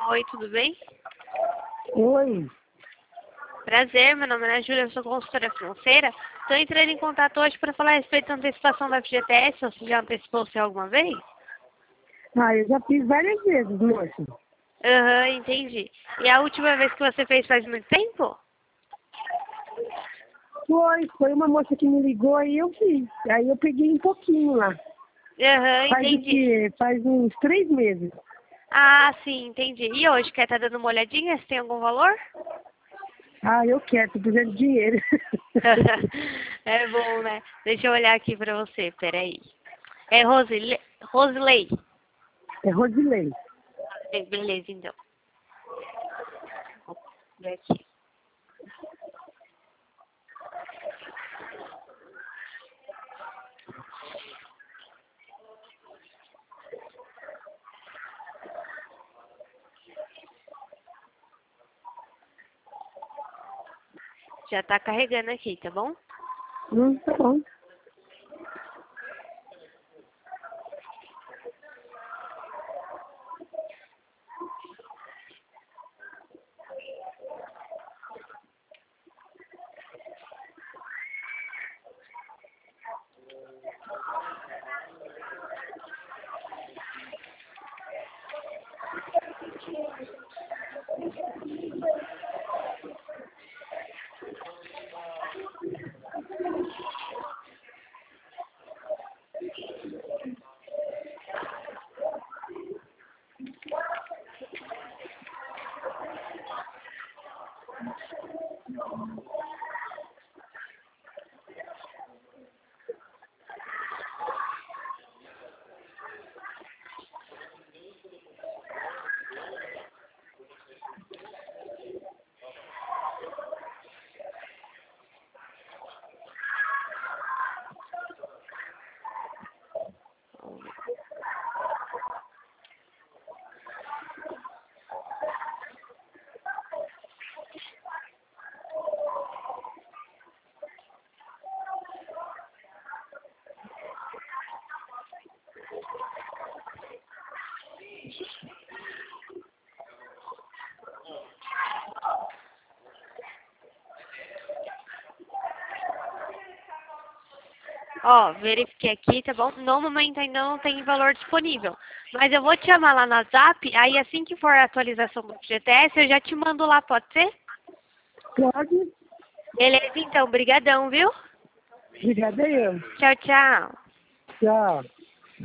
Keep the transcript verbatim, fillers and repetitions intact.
Oi, tudo bem? Oi. Prazer, meu nome é Ana Júlia, eu sou consultora financeira. Estou entrando em contato hoje para falar a respeito da antecipação da F G T S. Você já antecipou se alguma vez? Ah, eu já fiz várias vezes, moça. Aham, entendi. E a última vez que você fez faz muito tempo? Foi, foi uma moça que me ligou e eu fiz. Aí eu peguei um pouquinho lá. Aham, Faz o entendi. quê? Faz uns três meses. Ah, sim, entendi. E hoje, quer estar dando uma olhadinha se tem algum valor? Ah, eu quero, tô precisando de dinheiro. É bom, né? Deixa eu olhar aqui para você, peraí. É Rosile... Rosilei. É Rosilei. Be- Beleza, então. Vou ver aqui. Já tá carregando aqui, tá bom? Hum, tá bom. Ó, verifiquei aqui, tá bom? No momento ainda não tem valor disponível. Mas eu vou te chamar lá no WhatsApp, aí assim que for a atualização do F G T S, eu já te mando lá, pode ser? Pode? Beleza, então. Brigadão, viu? Obrigada eu. Tchau, tchau. Tchau.